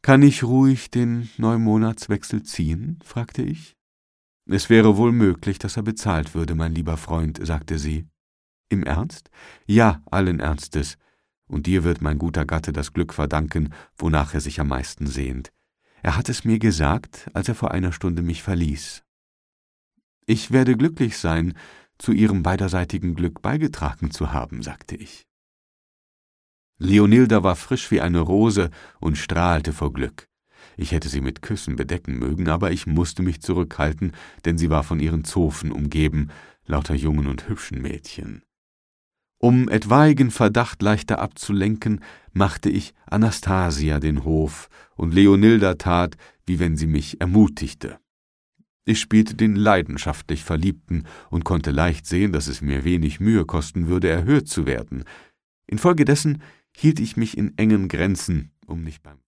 »Kann ich ruhig den Neumonatswechsel ziehen?« fragte ich. »Es wäre wohl möglich, dass er bezahlt würde, mein lieber Freund«, sagte sie. »Im Ernst?« »Ja, allen Ernstes. Und dir wird mein guter Gatte das Glück verdanken, wonach er sich am meisten sehnt. Er hat es mir gesagt, als er vor einer Stunde mich verließ.« »Ich werde glücklich sein, zu ihrem beiderseitigen Glück beigetragen zu haben«, sagte ich. Leonilda war frisch wie eine Rose und strahlte vor Glück. Ich hätte sie mit Küssen bedecken mögen, aber ich musste mich zurückhalten, denn sie war von ihren Zofen umgeben, lauter jungen und hübschen Mädchen. Um etwaigen Verdacht leichter abzulenken, machte ich Anastasia den Hof, und Leonilda tat, wie wenn sie mich ermutigte. Ich spielte den leidenschaftlich Verliebten und konnte leicht sehen, dass es mir wenig Mühe kosten würde, erhört zu werden. Infolgedessen hielt ich mich in engen Grenzen, um nicht beim